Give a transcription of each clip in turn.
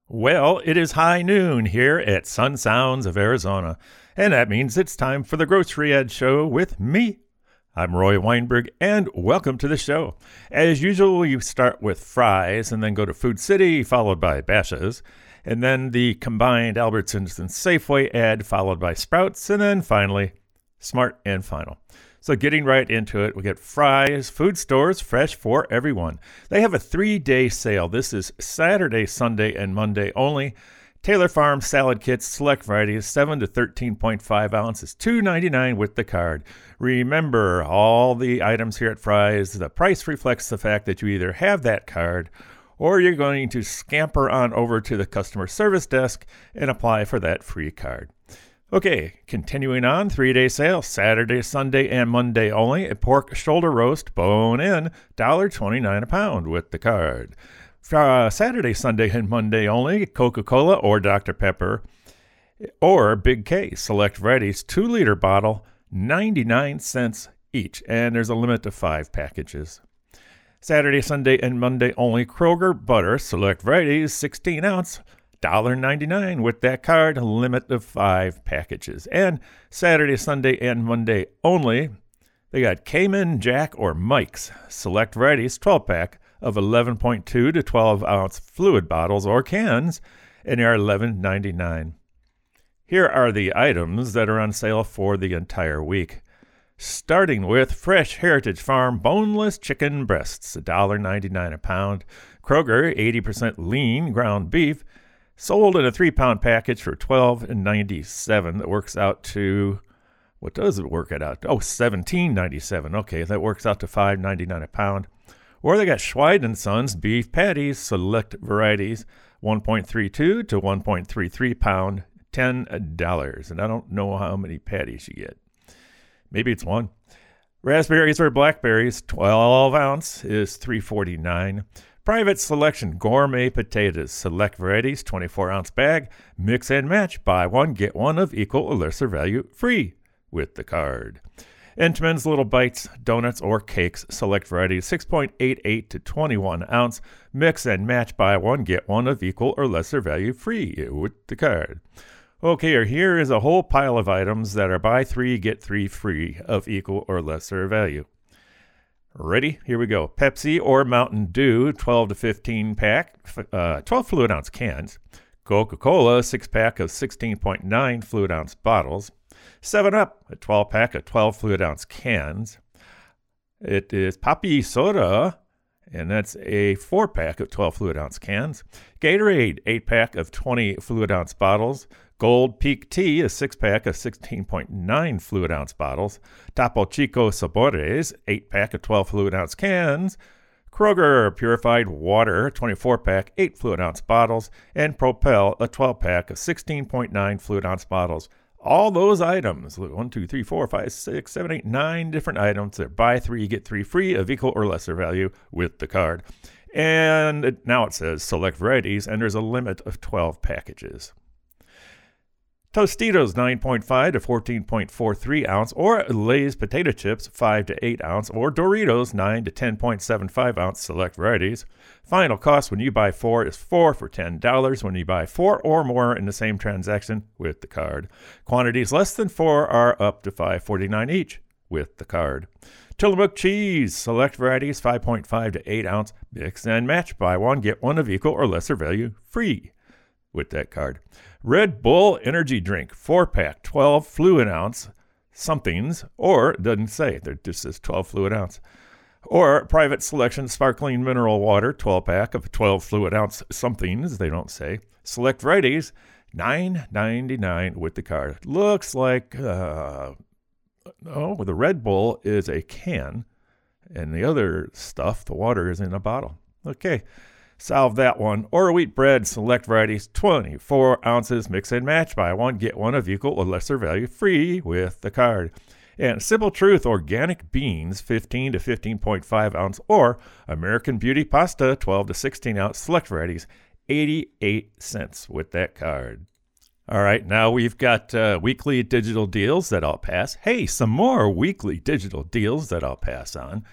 Well, it is high noon here at Sun Sounds of Arizona, and that means it's time for the Grocery Ed Show with me. I'm Roy Weinberg, and welcome to the show. As usual, we start with fries and then go to Food City, followed by Bashas', and then the combined Albertsons and Safeway ad, followed by Sprouts, and then finally, Smart and Final. So getting right into it, we get Fry's Food Stores, fresh for everyone. They have a 3-day sale. This is Saturday, Sunday, and Monday only. Taylor Farm salad kits, select varieties, 7 to 13.5 ounces, $2.99 with the card. Remember, all the items here at Fry's, the price reflects the fact that you either have that card or you're going to scamper on over to the customer service desk and apply for that free card. Okay, continuing on, 3-day sale, Saturday, Sunday, and Monday only. A pork shoulder roast, bone in, $1.29 a pound with the card. Saturday, Sunday, and Monday only, Coca-Cola or Dr. Pepper or Big K, select varieties, 2-liter bottle, 99 cents each, and there's a limit to 5 packages. Saturday, Sunday, and Monday only, Kroger butter, select varieties, 16 ounce, $1.99 with that card, limit of 5 packages. And Saturday, Sunday, and Monday only, they got Cayman, Jack, or Mike's select varieties, 12-pack of 11.2 to 12-ounce fluid bottles or cans, and they are $11.99. Here are the items that are on sale for the entire week. Starting with Fresh Heritage Farm boneless chicken breasts, $1.99 a pound. Kroger 80% lean ground beef, sold in a 3-pound package for $12.97. That works out to, what does it work it out to? Oh, $17.97. Okay, that works out to $5.99 a pound. Or they got Schweid & Sons beef patties, select varieties, 1.32 to 1.33 pound, $10. And I don't know how many patties you get. Maybe it's one. Raspberries or blackberries, 12 ounce is $3.49. Private Selection Gourmet Potatoes, select varieties, 24-ounce bag, mix and match, buy one, get one of equal or lesser value, free with the card. Entman's Little Bites, donuts or cakes, select varieties, 6.88 to 21 ounce, mix and match, buy one, get one of equal or lesser value, free with the card. Okay, here is a whole pile of items that are buy 3, get 3 free of equal or lesser value. Ready? Here we go. Pepsi or Mountain Dew, 12 to 15 pack, 12 fluid ounce cans. Coca-Cola, 6-pack of 16.9 fluid ounce bottles. 7-Up, a 12-pack of 12 fluid ounce cans. It is Poppy Soda, and that's a 4-pack of 12 fluid ounce cans. Gatorade, 8-pack of 20 fluid ounce bottles. Gold Peak Tea, a 6-pack of 16.9 fluid ounce bottles. Topo Chico Sabores, 8-pack of 12 fluid ounce cans. Kroger Purified Water, 24-pack, 8 fluid ounce bottles. And Propel, a 12-pack of 16.9 fluid ounce bottles. All those items, 1, 2, 3, 4, 5, 6, 7, 8, 9 different items. They're buy 3, get 3 free of equal or lesser value with the card. And now it says select varieties, and there's a limit of 12 packages. Tostitos 9.5 to 14.43 ounce, or Lay's potato chips 5 to 8 ounce, or Doritos 9 to 10.75 ounce select varieties. Final cost when you buy 4 is 4 for $10 when you buy 4 or more in the same transaction with the card. Quantities less than 4 are up to $5.49 each with the card. Tillamook cheese, select varieties 5.5 to 8 ounce, mix and match, buy one, get one of equal or lesser value, free with that card. Red Bull energy drink, 4-pack, 12 fluid ounce somethings, or it doesn't say, there just says 12 fluid ounce. Or Private Selection sparkling mineral water, 12-pack of 12 fluid ounce somethings, they don't say. Select varieties, $9.99 with the card. Looks like, the Red Bull is a can, and the other stuff, the water, is in a bottle. Okay. Solve that one. Or wheat bread, select varieties, 24 ounces, mix and match, buy one, get one of equal or lesser value, free with the card. And Simple Truth organic beans, 15 to 15.5 ounce, or American Beauty pasta, 12 to 16 ounce, select varieties, 88 cents with that card. All right, now we've got weekly digital deals that I'll pass. Hey, some more weekly digital deals that I'll pass on.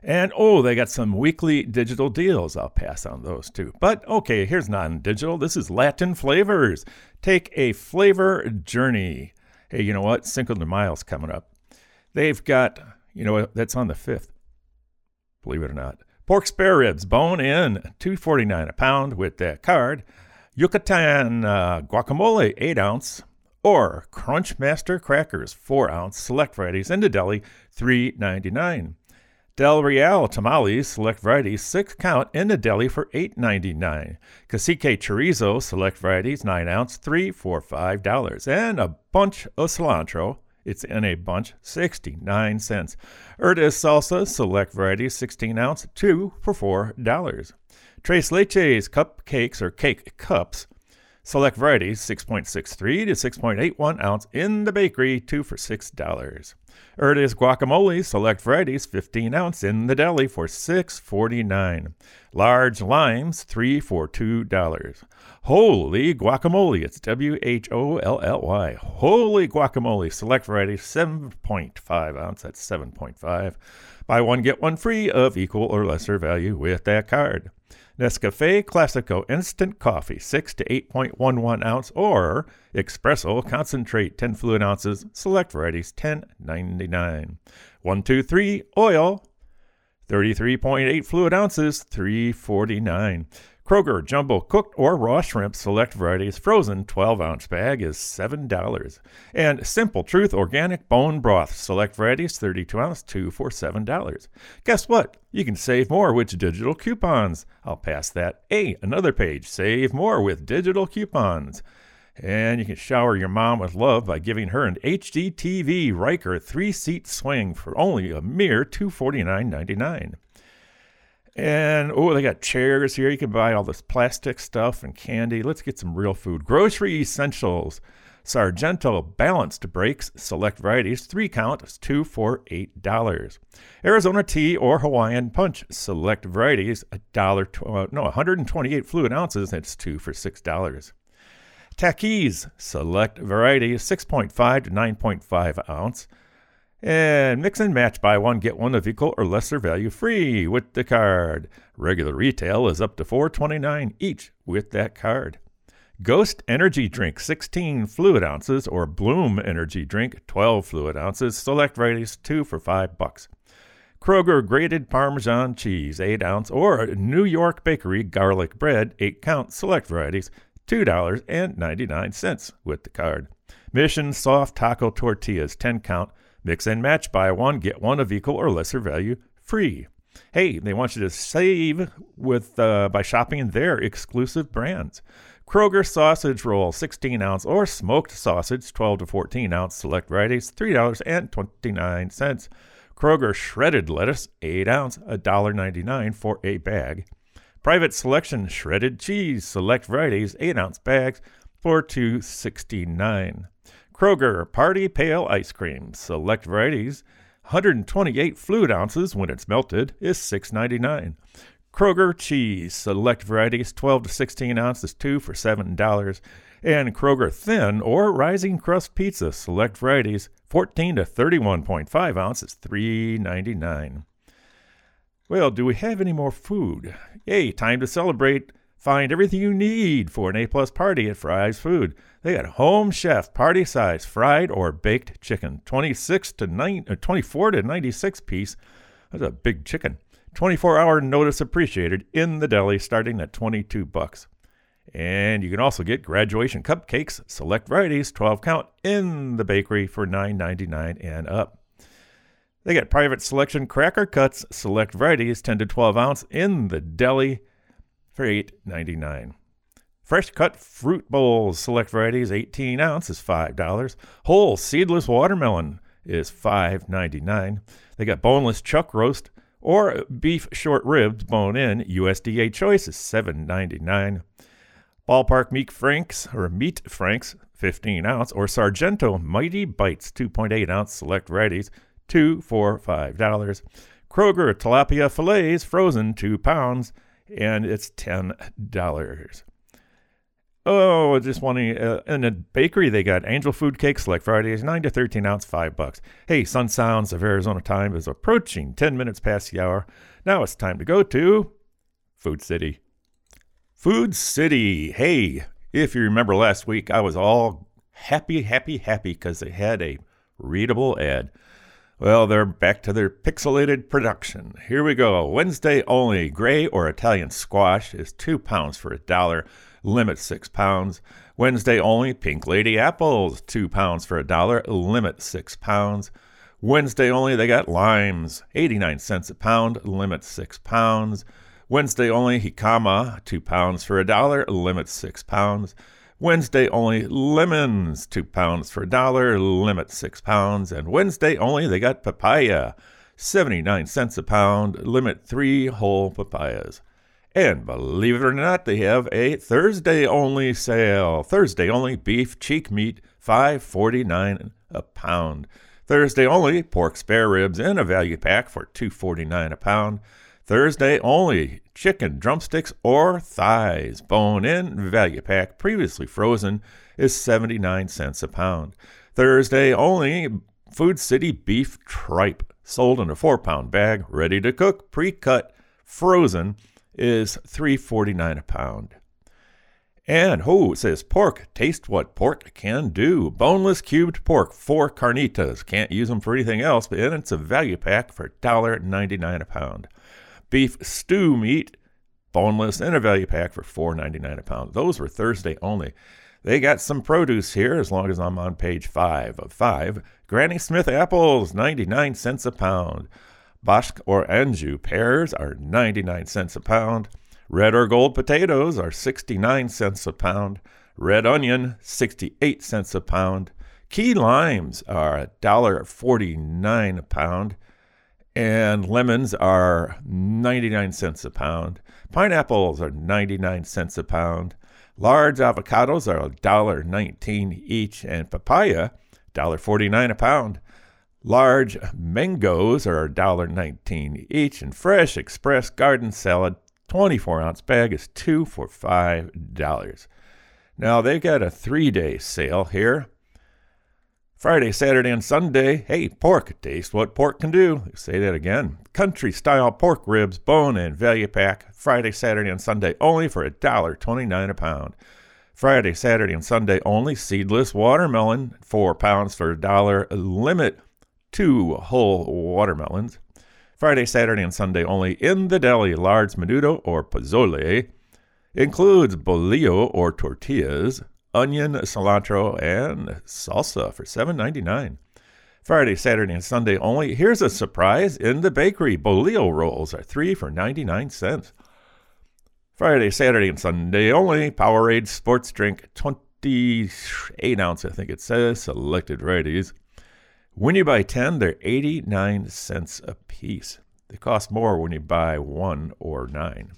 And they got some weekly digital deals. I'll pass on those too. But okay, here's non-digital. This is Latin Flavors. Take a flavor journey. Hey, you know what? Cinco de Mayo's coming up. They've got, that's on the 5th. Believe it or not. Pork spare ribs, bone in, $2.49 a pound with that card. Yucatan guacamole, 8 ounce. Or Crunch Master crackers, 4 ounce, select varieties in the deli, $3.99. Del Real tamales, select varieties, 6 count in the deli for $8.99. Cacique chorizo, select varieties, 9 ounce, $3 for $5. And a bunch of cilantro, it's in a bunch, 69 cents. Erdes salsa, select varieties, 16 ounce, 2 for $4. Tres Leches cupcakes or cake cups, select varieties, 6.63 to 6.81 ounce in the bakery, 2 for $6. Erdes guacamole, select varieties, 15 ounce in the deli for $6.49. Large limes, 3 for $2. Holy guacamole, it's WHOLLY. Holy guacamole, select varieties, 7.5 ounce, that's 7.5. Buy one, get one free of equal or lesser value with that card. Nescafe Classico Instant Coffee, 6 to 8.11 ounce, or Espresso Concentrate, 10 fluid ounces, select varieties, $10.99. 123 Oil, 33.8 fluid ounces, $3.49. Kroger Jumbo Cooked or Raw Shrimp, select varieties, frozen 12-ounce bag is $7. And Simple Truth Organic Bone Broth, select varieties, 32 ounce, 2 for $7. Guess what? You can save more with digital coupons. I'll pass that. Another page. Save more with digital coupons. And you can shower your mom with love by giving her an HGTV Riker 3-seat swing for only a mere $249.99. And, they got chairs here. You can buy all this plastic stuff and candy. Let's get some real food. Grocery essentials. Sargento Balanced Breaks, select varieties, 3 count, is 2 for $8. Arizona Tea or Hawaiian Punch, select varieties, 128 fluid ounces, that's 2 for $6. Takis, select varieties, 6.5 to 9.5 ounce. And mix and match, buy one, get one of equal or lesser value free with the card. Regular retail is up to $4.29 each with that card. Ghost Energy Drink, 16 fluid ounces, or Bloom Energy Drink, 12 fluid ounces, select varieties, 2 for $5. Kroger Grated Parmesan Cheese, 8 ounce, or New York Bakery Garlic Bread, 8 count, select varieties, $2.99 with the card. Mission Soft Taco Tortillas, 10 count, mix and match, buy one, get one of equal or lesser value free. Hey, they want you to save with by shopping their exclusive brands. Kroger Sausage Roll, 16 ounce, or Smoked Sausage, 12 to 14 ounce, select varieties, $3.29. Kroger Shredded Lettuce, 8 ounce, $1.99 for a bag. Private Selection Shredded Cheese, select varieties, 8 ounce bags for $2.69. Kroger Party Pale Ice Cream, select varieties, 128 fluid ounces when it's melted, is $6.99. Kroger Cheese, select varieties, 12 to 16 ounces, 2 for $7. And Kroger Thin or Rising Crust Pizza, select varieties, 14 to 31.5 ounces, $3.99. Well, do we have any more food? Yay, time to celebrate. Find everything you need for an A-plus party at Fry's Food. They got Home Chef party size fried or baked chicken, 24 to 96 piece. That's a big chicken. 24-hour notice appreciated in the deli, starting at $22. And you can also get graduation cupcakes, select varieties, 12 count, in the bakery for $9.99 and up. They got private selection cracker cuts, select varieties, 10 to 12 ounce, in the deli for $8.99. Fresh cut fruit bowls, select varieties, 18 ounce, is $5. Whole seedless watermelon is $5.99. They got boneless chuck roast or beef short ribs, bone in, USDA choice is $7.99. Ballpark Meat Franks, 15 ounce, or Sargento Mighty Bites, 2.8 ounce, select varieties, 2 for $5. Kroger Tilapia Fillets, frozen, 2 pounds, and it's $10. Oh, just wanting in a bakery, they got Angel Food Cakes like Fridays, 9 to 13 ounce, $5. Hey, Sun Sounds of Arizona time is approaching 10 minutes past the hour. Now it's time to go to Food City. Food City. Hey, if you remember last week, I was all happy because they had a readable ad. Well, they're back to their pixelated production. Here we go. Wednesday only. Gray or Italian squash is 2 pounds for $1. Limit 6 pounds. Wednesday only. Pink Lady apples, 2 pounds for $1. Limit 6 pounds. Wednesday only. They got limes, 89 cents a pound. Limit 6 pounds. Wednesday only. Jicama, 2 pounds for $1. Limit 6 pounds. Wednesday only, lemons, 2 pounds for $1, limit 6 pounds. And Wednesday only, they got papaya, 79 cents a pound, limit 3 whole papayas. And believe it or not, they have a Thursday only sale. Thursday only, beef cheek meat, $5.49 a pound. Thursday only, pork spare ribs in a value pack for $2.49 a pound. Thursday only, chicken drumsticks or thighs, bone-in value pack, previously frozen, is 79 cents a pound. Thursday only, Food City beef tripe, sold in a 4-pound bag, ready to cook, pre-cut, frozen, is $3.49 a pound. And, it says pork, taste what pork can do. Boneless cubed pork, 4 carnitas, can't use them for anything else, but it's a value pack for $1.99 a pound. Beef stew meat, boneless, in a value pack for $4.99 a pound. Those were Thursday only. They got some produce here, as long as I'm on page 5 of 5. Granny Smith apples, 99 cents a pound. Basque or Anjou pears are 99 cents a pound. Red or gold potatoes are 69 cents a pound. Red onion, 68 cents a pound. Key limes are $1.49 a pound. And lemons are 99 cents a pound. Pineapples are 99 cents a pound. Large avocados are $1.19 each. And papaya, $1.49 a pound. Large mangoes are $1.19 each. And fresh express garden salad, 24-ounce bag, is 2 for $5. Now, they've got a 3-day sale here. Friday, Saturday, and Sunday, hey, pork, taste what pork can do. Say that again. Country-style pork ribs, bone and value pack, Friday, Saturday, and Sunday only for $1.29 a pound. Friday, Saturday, and Sunday only, seedless watermelon, 4 pounds for $1, limit 2 whole watermelons. Friday, Saturday, and Sunday only, in the deli, large menudo or pozole, includes bolillo or tortillas, onion, cilantro, and salsa for $7.99. Friday, Saturday, and Sunday only. Here's a surprise in the bakery. Bolillo rolls are 3 for 99 cents. Friday, Saturday, and Sunday only. Powerade sports drink, 28 ounce, I think it says, selected varieties. When you buy 10, they're 89 cents a piece. They cost more when you buy 1 or 9.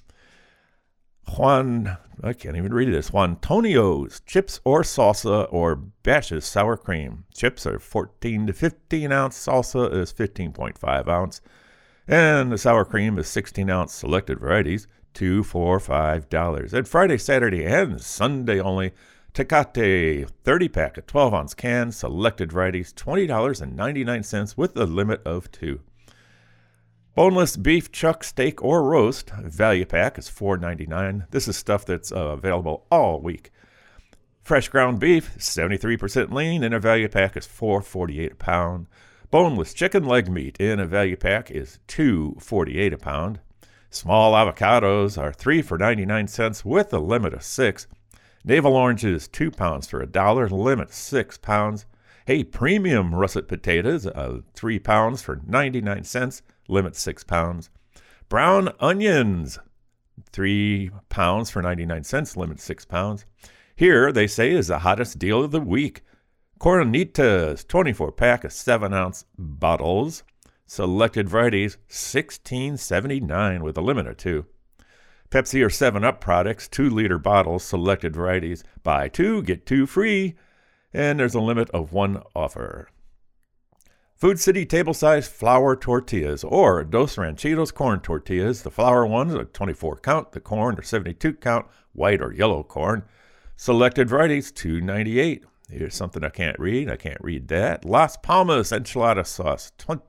I can't even read this. Juantonio's chips or salsa or Bash's sour cream. Chips are 14 to 15 ounce. Salsa is 15.5 ounce. And the sour cream is 16 ounce, selected varieties, 2 for $5. And Friday, Saturday, and Sunday only, Tecate 30-pack, a 12-ounce can, selected varieties, $20.99 with a limit of 2. Boneless beef chuck, steak, or roast, value pack is $4.99. This is stuff that's available all week. Fresh ground beef, 73% lean, in a value pack is $4.48 a pound. Boneless chicken leg meat in a value pack is $2.48 a pound. Small avocados are 3 for 99 cents with a limit of 6. Navel oranges, 2 pounds for $1, limit 6 pounds. Hey, premium russet potatoes, 3 pounds for 99 cents. Limit 6 pounds. Brown onions, 3 pounds for 99 cents, limit 6 pounds. Here, they say, is the hottest deal of the week. Coronitas, 24-pack of 7-ounce bottles. Selected varieties, $16.79 with a limit of 2. Pepsi or 7-Up products, 2-liter bottles, selected varieties. Buy 2, get 2 free. And there's a limit of 1 offer. Food City table-sized flour tortillas, or Dos Ranchitos corn tortillas. The flour ones are 24 count, the corn are 72 count, white or yellow corn. Selected varieties, $2.98. Here's something I can't read. I can't read that. Las Palmas enchilada sauce,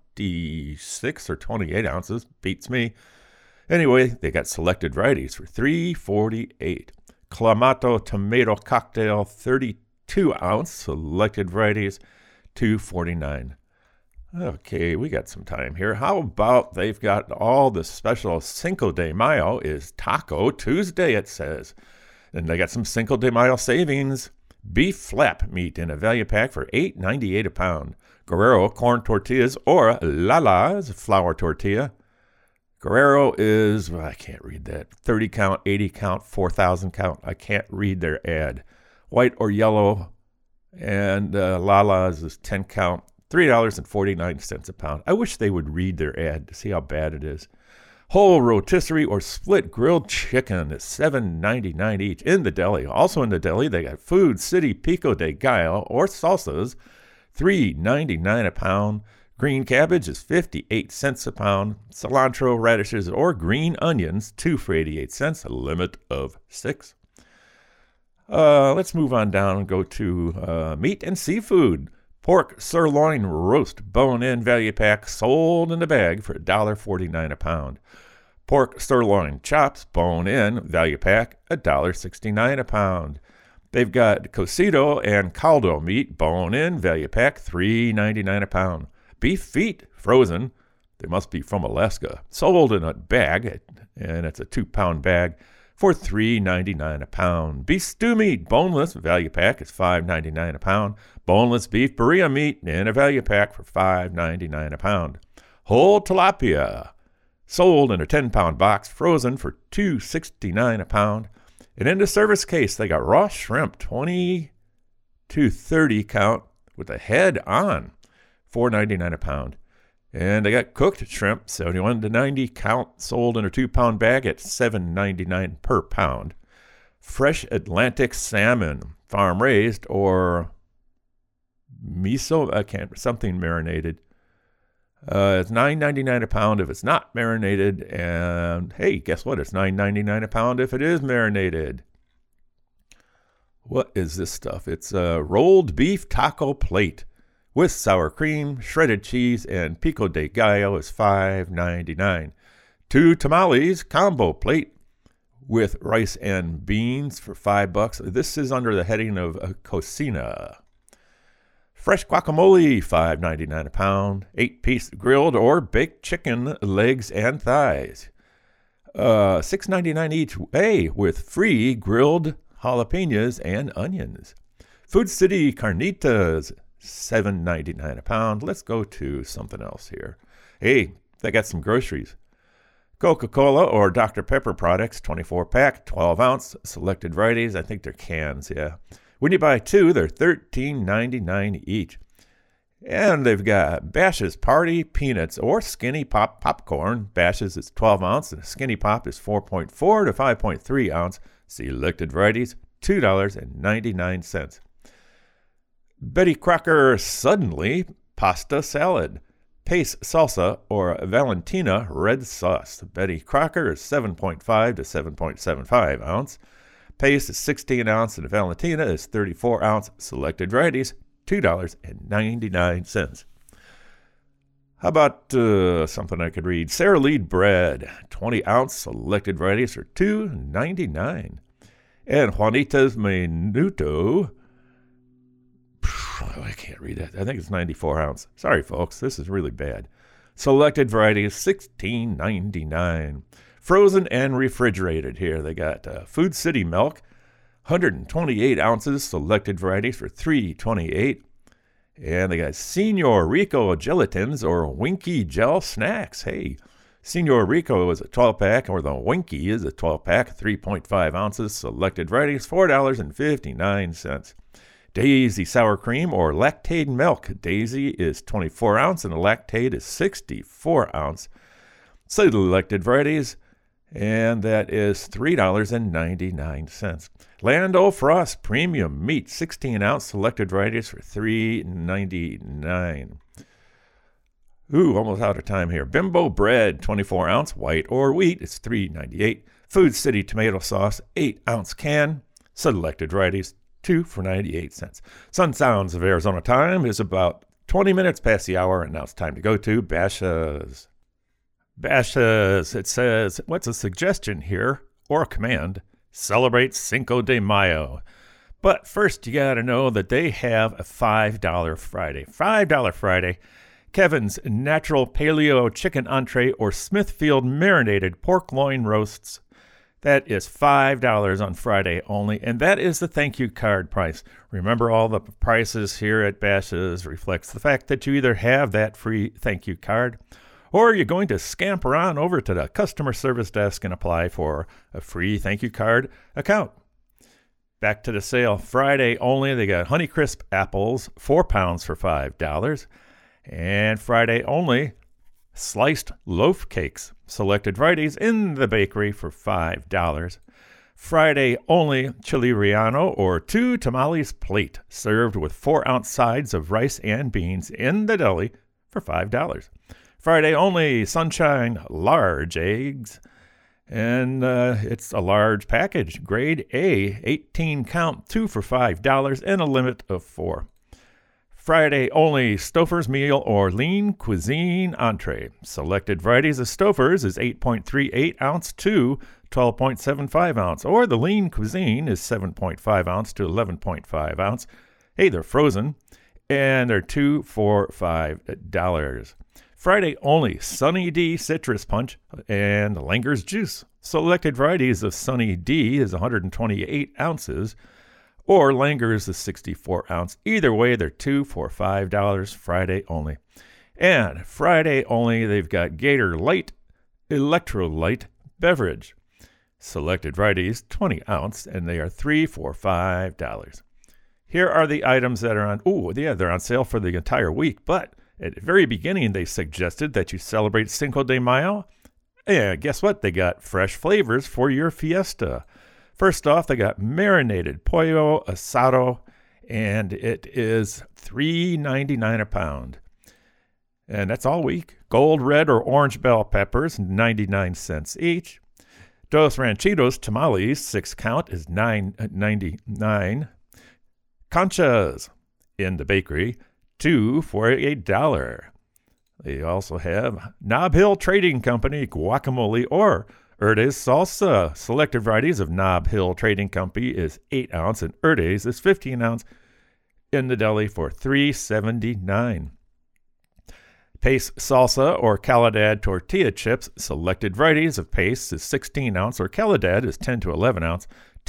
26 or 28 ounces. Beats me. Anyway, they got selected varieties for $3.48. Clamato tomato cocktail, 32 ounce. Selected varieties, $2.49. Okay, we got some time here. How about they've got all the special Cinco de Mayo is Taco Tuesday, it says. And they got some Cinco de Mayo savings. Beef flap meat in a value pack for $8.98 a pound. Guerrero corn tortillas or Lala's flour tortilla. Guerrero is, well, I can't read that, 30 count, 80 count, 4,000 count. I can't read their ad. White or yellow, and Lala's is 10 count, $3.49 a pound. I wish they would read their ad to see how bad it is. Whole rotisserie or split grilled chicken is $7.99 each in the deli. Also in the deli, they got Food City Pico de Gallo or salsas, $3.99 a pound. Green cabbage is 58 cents a pound. Cilantro, radishes, or green onions, 2 for 88 cents, a limit of 6. Let's move on down and go to meat and seafood. Pork sirloin roast bone-in value pack sold in the bag for $1.49 a pound. Pork sirloin chops bone-in value pack $1.69 a pound. They've got cocido and caldo meat bone-in value pack $3.99 a pound. Beef feet frozen, they must be from Alaska, sold in a bag, and it's a 2-pound bag for $3.99 a pound. Beef stew meat boneless value pack is $5.99 a pound. Boneless beef birria meat in a value pack for $5.99 a pound. Whole tilapia sold in a 10-pound box, frozen for $2.69 a pound. And in the service case, they got raw shrimp, 20 to 30 count with the head on, $4.99 a pound. And they got cooked shrimp, 71 to 90 count, sold in a 2-pound bag at $7.99 per pound. Fresh Atlantic salmon, farm raised or miso, something marinated. It's $9.99 a pound if it's not marinated. And hey, guess what? It's $9.99 a pound if it is marinated. What is this stuff? It's a rolled beef taco plate with sour cream, shredded cheese, and pico de gallo is $5.99. 2 tamales combo plate with rice and beans for $5. This is under the heading of cocina. Fresh guacamole, $5.99 a pound. 8-piece grilled or baked chicken legs and thighs, $6.99 each way with free grilled jalapenos and onions. Food City carnitas, $7.99 a pound. Let's go to something else here. Hey, they got some groceries. Coca-Cola or Dr. Pepper products, 24-pack, 12 ounce, selected varieties. I think they're cans, yeah. When you buy 2, they're $13.99 each. And they've got Bash's Party Peanuts or Skinny Pop Popcorn. Bash's is 12 ounce and Skinny Pop is 4.4 to 5.3 ounce. Selected varieties, $2.99. Betty Crocker Suddenly Pasta Salad, Pace Salsa or Valentina Red Sauce. Betty Crocker is 7.5 to 7.75 ounce. Pace is 16 ounce and Valentina is 34 ounce. Selected varieties, $2.99. How about something I could read? Sara Lee bread, 20 ounce. Selected varieties are $2.99. And Juanita's Menudo, I can't read that. I think it's 94 ounce. Sorry, folks. This is really bad. Selected variety is $16.99. Frozen and refrigerated here. They got Food City milk, 128 ounces. Selected varieties for $3.28. And they got Senor Rico gelatins or Winky gel snacks. Hey, Senor Rico is a 12-pack, or the Winky is a 12-pack, 3.5 ounces. Selected varieties, $4.59. Daisy sour cream or Lactaid milk. Daisy is 24 ounce and the Lactaid is 64 ounce. Selected varieties, and that is $3.99. Land O'Frost premium meat, 16 ounce. Selected varieties for $3.99. Ooh, almost out of time here. Bimbo bread, 24 ounce, white or wheat, it's $3.98. Food City tomato sauce, 8 ounce can, Selected varieties, 2 for 98 cents. Sun Sounds of Arizona time is about 20 minutes past the hour, and now it's time to go to Bashas'. Bashas', it says, what's a suggestion here, or a command? Celebrate Cinco de Mayo. But first, you got to know that they have a $5 Friday. $5 Friday. Kevin's Natural Paleo Chicken Entree or Smithfield Marinated Pork Loin Roasts. That is $5 on Friday only, and that is the thank you card price. Remember, all the prices here at Bashas' reflects the fact that you either have that free thank you card, or you're going to scamper on over to the customer service desk and apply for a free thank you card account. Back to the sale. Friday only, they got Honeycrisp apples, 4 pounds for $5. And Friday only, sliced loaf cakes, selected varieties in the bakery for $5. Friday only, chili relleno or 2 tamales plate, served with 4-ounce sides of rice and beans in the deli for $5. Friday only, Sunshine large eggs, and it's a large package, grade A, 18 count, 2 for $5, and a limit of 4. Friday only, Stouffer's meal or lean cuisine entree. Selected varieties of Stouffer's is 8.38 ounce to 12.75 ounce, or the lean cuisine is 7.5 ounce to 11.5 ounce. Hey, they're frozen, and they're 2 for $5. Friday only, Sunny D citrus punch and Langer's juice. Selected varieties of Sunny D is 128 ounces, or Langer's is 64 ounce. Either way, they're 2 for $5 Friday only. And Friday only, they've got Gator Light Electrolyte Beverage. Selected varieties, 20 ounce, and they are 3 for $5. Here are the items that are on. They're on sale for the entire week, but at the very beginning, they suggested that you celebrate Cinco de Mayo. And guess what? They got fresh flavors for your fiesta. First off, they got marinated pollo asado, and it is $3.99 a pound. And that's all week. Gold, red, or orange bell peppers, 99 cents each. Dos Ranchitos tamales, 6 count, is $9.99. Conchas in the bakery, 2 for $8. They also have Nob Hill Trading Company guacamole or Erde's salsa. Selected varieties of Nob Hill Trading Company is 8 ounce and Erde's is 15 ounce in the deli for $3.79. Pace salsa or Calidad tortilla chips. Selected varieties of Pace is 16 ounce or Calidad is 10 to 11 ounce,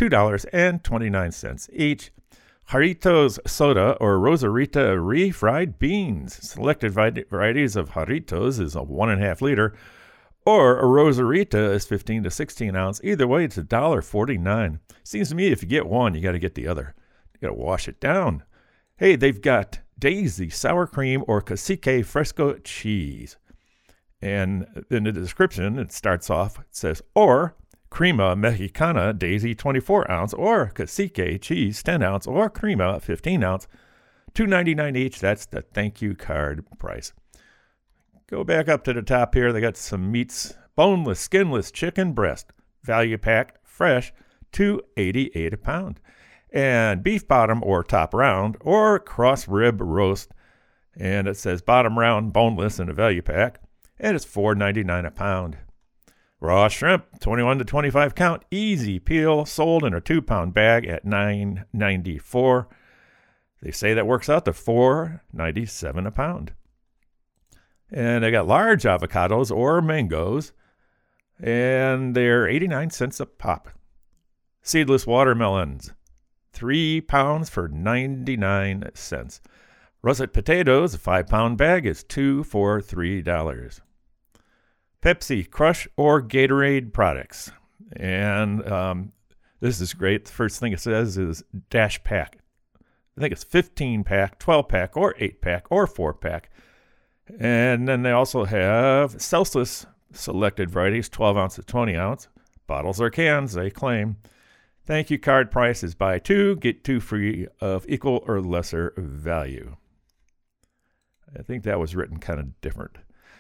$2.29 each. Jarritos soda or Rosarita refried beans. Selected varieties of Jarritos is a 1.5 liter, or a Rosarita is 15 to 16 ounce. Either way, it's $1.49. Seems to me if you get one, you got to get the other. You got to wash it down. Hey, they've got Daisy sour cream or Cacique fresco cheese. And in the description, it starts off, it says, or Crema Mexicana Daisy 24 ounce or Cacique cheese 10 ounce or Crema 15 ounce, $2.99 each. That's the thank you card price. Go back up to the top here. They got some meats, boneless, skinless chicken breast, value pack, fresh, $2.88 a pound. And beef bottom or top round or cross rib roast. And it says bottom round, boneless in a value pack. And it's $4.99 a pound. Raw shrimp, 21 to 25 count, easy peel, sold in a 2-pound bag at $9.94. They say that works out to $4.97 a pound. And they got large avocados or mangoes, and they're 89 cents a pop. Seedless watermelons, 3 pounds for 99 cents. Russet potatoes, a 5-pound bag, is 2 for $3. Pepsi, Crush, or Gatorade products. And this is great. The first thing it says is dash pack. I think it's 15-pack, 12-pack, or 8-pack, or 4-pack. And then they also have Celsius selected varieties, 12 ounce to 20 ounce. Bottles or cans, they claim. Thank you card price is buy 2, get 2 free of equal or lesser value. I think that was written kind of different.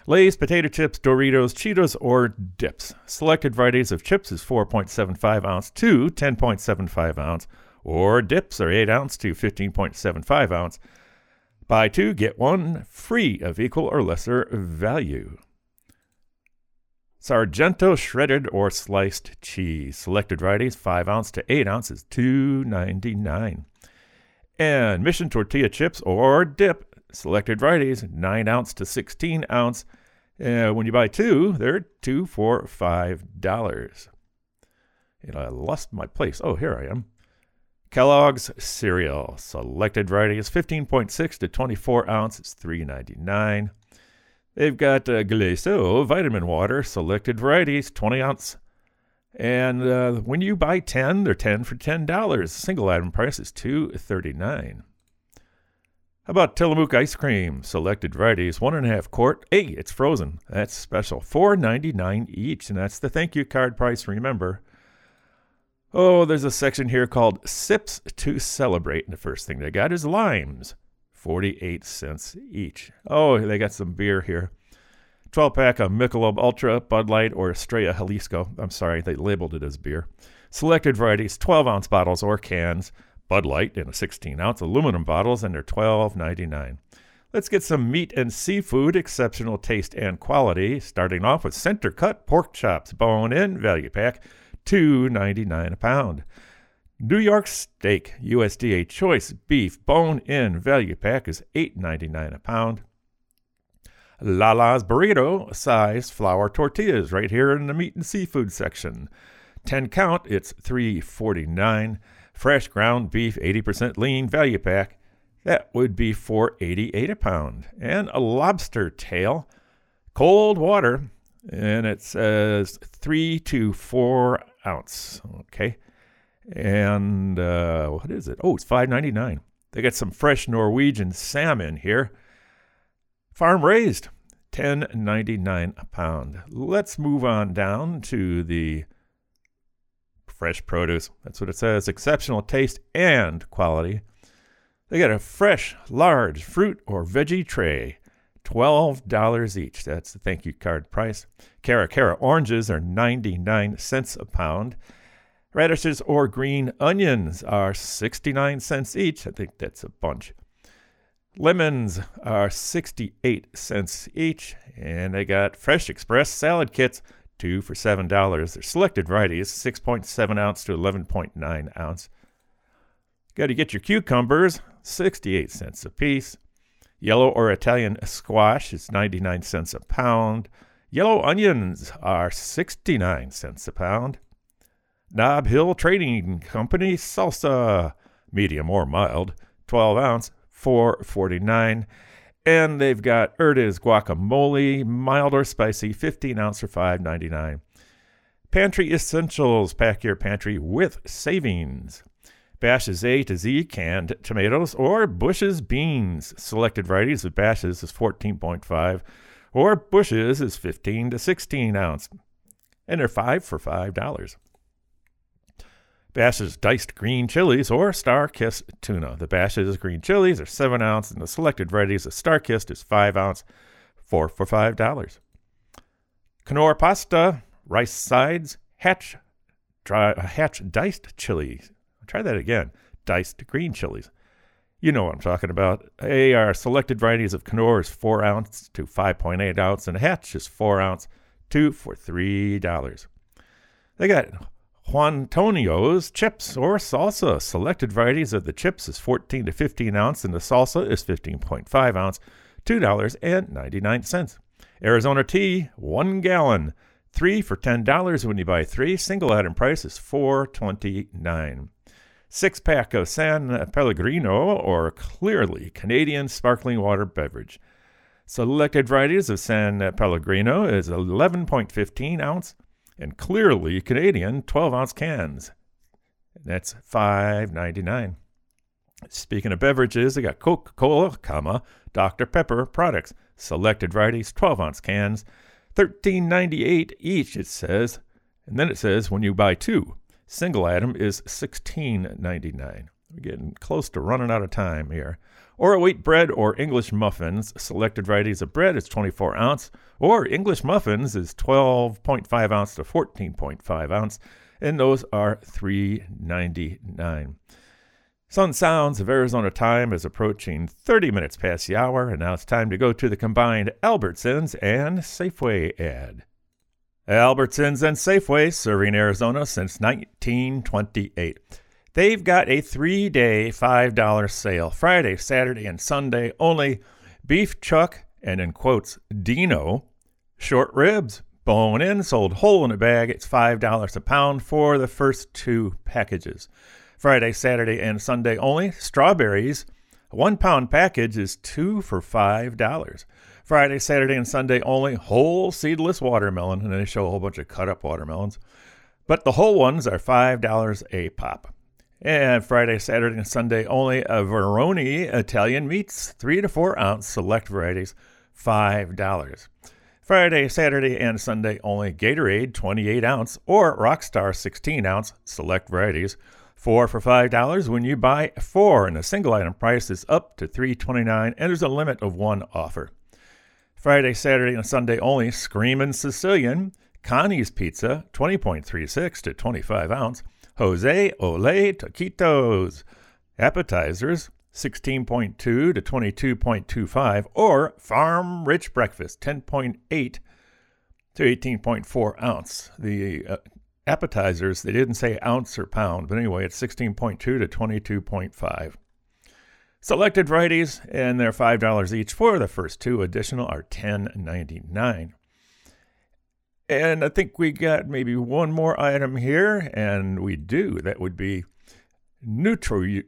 Lay's potato chips, Doritos, Cheetos, or dips. Selected varieties of chips is 4.75 ounce to 10.75 ounce, or dips are 8 ounce to 15.75 ounce. Buy 2, get 1 free of equal or lesser value. Sargento shredded or sliced cheese. Selected varieties 5 ounce to 8 ounces, $2.99. And Mission tortilla chips or dip. Selected varieties 9 ounce to 16 ounce. When you buy 2, they're 2 for $5. And I lost my place. Oh, here I am. Kellogg's cereal. Selected varieties 15.6 to 24 ounces, $3.99. They've got Glacéau vitamin water, selected varieties, 20 ounce. And when you buy 10, they're 10 for $10. Single item price is $2.39. How about Tillamook ice cream? Selected varieties, 1.5 quart. Hey, it's frozen. That's special. $4.99 each, and that's the thank you card price, remember. Oh, there's a section here called Sips to Celebrate. And the first thing they got is limes. 48 cents each. Oh, they got some beer here. 12-pack of Michelob Ultra, Bud Light, or Estrella Jalisco. I'm sorry, they labeled it as beer. Selected varieties, 12-ounce bottles or cans. Bud Light in a 16-ounce aluminum bottles, and they're $12.99. Let's get some meat and seafood, exceptional taste and quality. Starting off with center cut pork chops, bone-in, value pack, $2.99 a pound. New York steak, USDA choice beef, bone-in, value pack is $8.99 a pound. Lala's burrito size flour tortillas right here in the meat and seafood section. 10 count, it's $3.49. Fresh ground beef, 80% lean, value pack, that would be $4.88 a pound. And a lobster tail, cold water, and it says 3 to 4 ounce. Okay. And what is it? Oh, it's $5.99. They got some fresh Norwegian salmon here. Farm raised, $10.99 a pound. Let's move on down to the fresh produce. That's what it says. Exceptional taste and quality. They got a fresh, large fruit or veggie tray. $12 each. That's the thank you card price. Cara oranges are 99 cents a pound. Radishes or green onions are 69 cents each. I think that's a bunch. Lemons are 68 cents each. And they got Fresh Express salad kits, 2 for $7. They're selected varieties, 6.7 ounce to 11.9 ounce. Got to get your cucumbers, 68 cents a piece. Yellow or Italian squash is 99 cents a pound. Yellow onions are 69 cents a pound. Nob Hill Trading Company salsa, medium or mild, 12 ounce, $4.49. And they've got Erda's guacamole, mild or spicy, 15 ounce for $5.99. Pantry Essentials, pack your pantry with savings. Bash's A to Z canned tomatoes or Bush's beans. Selected varieties of Bash's is 14.5 or Bush's is 15 to 16 ounce. And they're 5 for $5. Bash's diced green chilies or Star-Kissed tuna. The Bash's green chilies are 7 ounce and the selected varieties of Star-Kissed is 5 ounce, 4 for $5. Knorr pasta, rice sides, Hatch diced chilies. Try that again. Diced green chilies. You know what I'm talking about. They are selected varieties of Knorr is 4 ounce to 5.8 ounce, and Hatch is 4 ounce, 2 for $3. They got Juan Tonio's chips or salsa. Selected varieties of the chips is 14 to 15 ounce, and the salsa is 15.5 ounce, $2.99. Arizona tea, 1 gallon, 3 for $10 when you buy 3. Single item price is $4.29. 6-pack of San Pellegrino or Clearly Canadian sparkling water beverage. Selected varieties of San Pellegrino is 11.15 ounce and Clearly Canadian 12-ounce cans. That's $5.99. Speaking of beverages, they got Coca-Cola, Dr. Pepper products. Selected varieties, 12-ounce cans, $13.98 each, it says. And then it says when you buy 2. Single item is $16.99. We're getting close to running out of time here. Or a wheat bread or English muffins. Selected varieties of bread is 24 ounce, or English muffins is 12.5 ounce to 14.5 ounce, and those are $3.99. Sun Sounds of Arizona time is approaching 30 minutes past the hour, and now it's time to go to the combined Albertsons and Safeway ad. Albertsons and Safeway, serving Arizona since 1928. They've got a 3-day $5 sale, Friday, Saturday, and Sunday only. Beef chuck, and in quotes, Dino, short ribs, bone in, sold whole in a bag. It's $5 a pound for the first 2 packages. Friday, Saturday, and Sunday only. Strawberries, a 1-pound package is 2 for $5. Friday, Saturday, and Sunday only. Whole seedless watermelon, and they show a whole bunch of cut-up watermelons. But the whole ones are $5 a pop. And Friday, Saturday, and Sunday only. A Veroni Italian meats, 3 to 4 ounce select varieties, $5. Friday, Saturday, and Sunday only. Gatorade 28 ounce or Rockstar 16 ounce select varieties, 4 for $5 when you buy 4, and the single item price is up to $3.29, and there's a limit of 1 offer. Friday, Saturday, and Sunday only. Screamin' Sicilian, Connie's Pizza, 20.36 to 25 ounce. Jose Ole Taquitos, appetizers, 16.2 to 22.25, or Farm Rich Breakfast, 10.8 to 18.4 ounce. The appetizers, they didn't say ounce or pound, but anyway, it's 16.2 to 22.5. Selected varieties, and they're $5 each for the first 2. Additional are $10.99. And I think we got maybe one more item here, and we do. That would be Nutrl,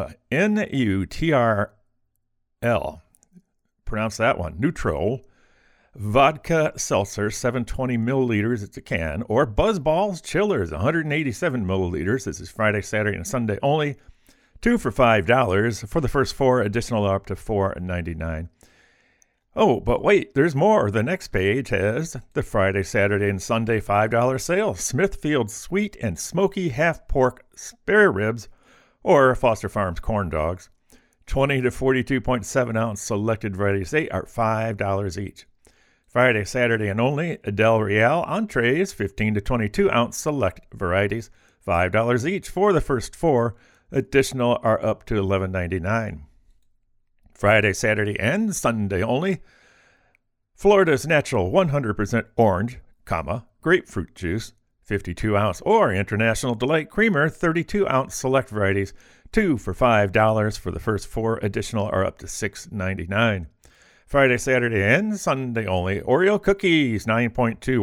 N-U-T-R-L. Pronounce that one, Nutrl. Vodka seltzer, 720 milliliters, it's a can, or Buzzballs Chillers, 187 milliliters. This is Friday, Saturday, and Sunday only. 2 for $5. For the first 4, additional up to $4.99. Oh, but wait, there's more. The next page has the Friday, Saturday, and Sunday $5 sale. Smithfield Sweet and Smoky Half Pork Spare Ribs, or Foster Farms Corn Dogs, 20 to 42.7 ounce selected varieties. They are $5 each. Friday, Saturday, and only. Del Real entrees, 15 to 22 ounce select varieties, $5 each for the first 4. Additional are up to $11.99. Friday, Saturday, and Sunday only. Florida's Natural 100% Orange, grapefruit juice, 52 ounce, or International Delight Creamer, 32 ounce select varieties, 2 for $5 for the first 4. Additional are up to $6.99. Friday, Saturday, and Sunday only. Oreo cookies, 9.21 to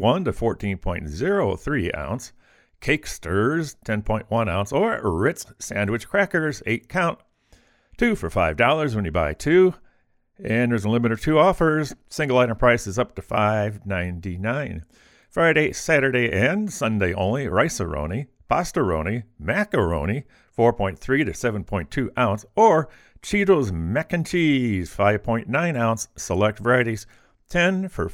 14.03 ounce. Cake Stirs, 10.1 ounce, or Ritz sandwich crackers, 8 count, 2 for $5 when you buy 2. And there's a limit of 2 offers. Single item price is up to $5.99. Friday, Saturday, and Sunday only. Rice-A-Roni, Pasta-Roni, Macaroni, 4.3 to 7.2 ounce, or Cheetos Mac and Cheese, 5.9 ounce, select varieties, 10 for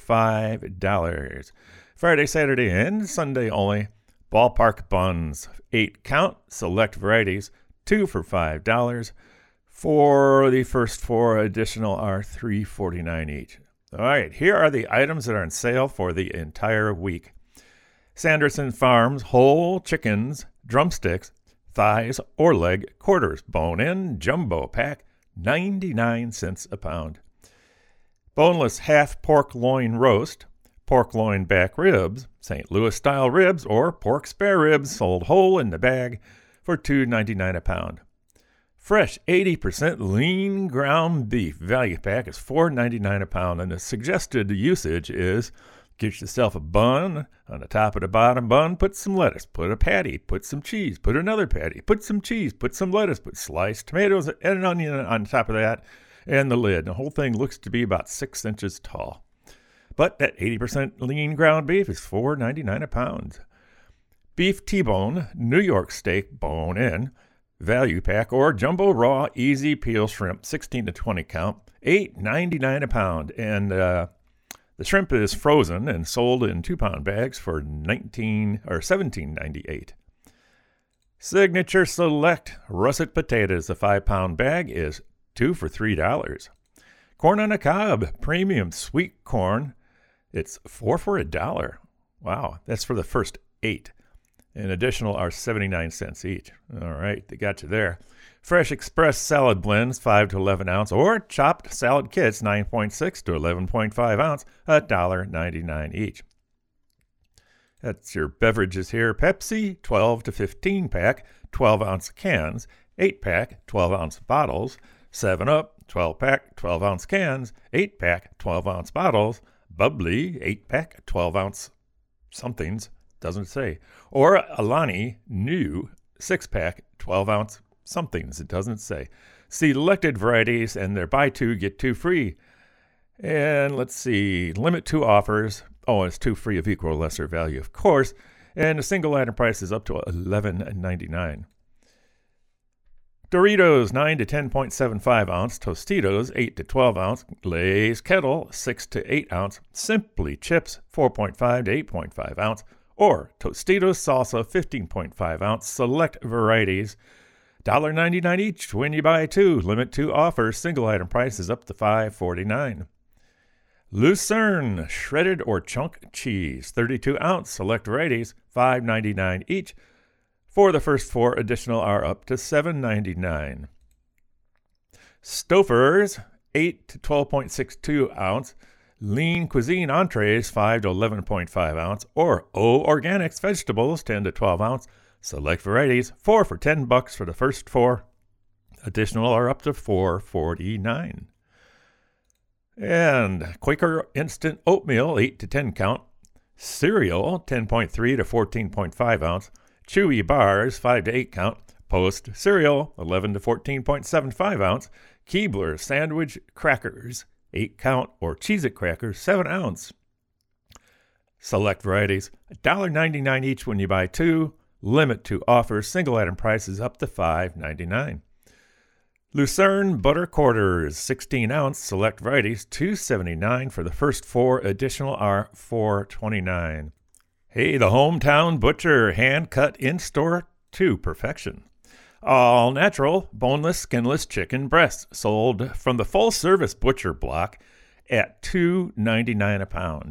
$5. Friday, Saturday, and Sunday only. Ballpark Buns, 8 count, select varieties, 2 for $5. For the first 4, additional are $3.49 each. All right, here are the items that are on sale for the entire week. Sanderson Farms whole chickens, drumsticks, thighs or leg quarters, bone-in, jumbo pack, 99 cents a pound. Boneless half pork loin roast, pork loin back ribs, St. Louis-style ribs, or pork spare ribs sold whole in the bag for $2.99 a pound. Fresh 80% lean ground beef value pack is $4.99 a pound, and the suggested usage is get yourself a bun. On the top of the bottom bun, put some lettuce, put a patty, put some cheese, put another patty, put some cheese, put some lettuce, put sliced tomatoes and an onion on top of that, and the lid. The whole thing looks to be about 6 inches tall. But that 80% lean ground beef is $4.99 a pound. Beef T-bone, New York steak bone-in, value pack, or jumbo raw easy peel shrimp, 16 to 20 count, $8.99 a pound. And the shrimp is frozen and sold in 2-pound bags for $17.98. Signature Select russet potatoes, a 5-pound bag, is 2 for $3. Corn on the cob, premium sweet corn, it's 4 for $1. Wow, that's for the first 8. And additional are 79 cents each. All right, they got you there. Fresh Express salad blends, 5 to 11 ounce, or chopped salad kits, 9.6 to 11.5 ounce, $1.99 each. That's your beverages here. Pepsi, 12 to 15 pack, 12 ounce cans, 8 pack, 12 ounce bottles. 7-Up, 12 pack, 12 ounce cans, 8 pack, 12 ounce bottles. Bubbly, 8 pack, 12 ounce somethings, doesn't say. Or Alani, new, 6 pack, 12 ounce somethings, it doesn't say. Selected varieties, and they're buy 2, get 2 free. And let's see, limit 2 offers. Oh, it's 2 free of equal or lesser value, of course. And the single item price is up to $11.99. Doritos, 9 to 10.75 ounce. Tostitos, 8 to 12 ounce. Lay's Kettle, 6 to 8 ounce. Simply Chips, 4.5 to 8.5 ounce. Or Tostitos Salsa, 15.5 ounce. Select varieties, $1.99 each when you buy 2. Limit 2 offers. Single item price is up to $5.49. Lucerne shredded or chunk cheese, 32 ounce. Select varieties, $5.99 each. For the first 4, additional are up to $7.99. Stouffer's, 8 to 12.62 ounce. Lean Cuisine entrees, 5 to 11.5 ounce. Or O Organics vegetables, 10 to 12 ounce. Select varieties, 4 for $10 for the first 4. Additional are up to $4.49. And Quaker Instant Oatmeal, 8 to 10 count. Cereal, 10.3 to 14.5 ounce. Chewy Bars, 5 to 8 count. Post Cereal, 11 to 14.75 ounce. Keebler Sandwich Crackers, 8 count. Or Cheez-It Crackers, 7 ounce. Select varieties, $1.99 each when you buy 2. Limit 2 offers. Single item prices up to $5.99. Lucerne Butter Quarters, 16 ounce. Select varieties, $2.79 for the first 4. Additional are $4.29. Hey, the Hometown Butcher, hand cut in store to perfection. All natural, boneless, skinless chicken breasts sold from the full service butcher block at $2.99 a pound.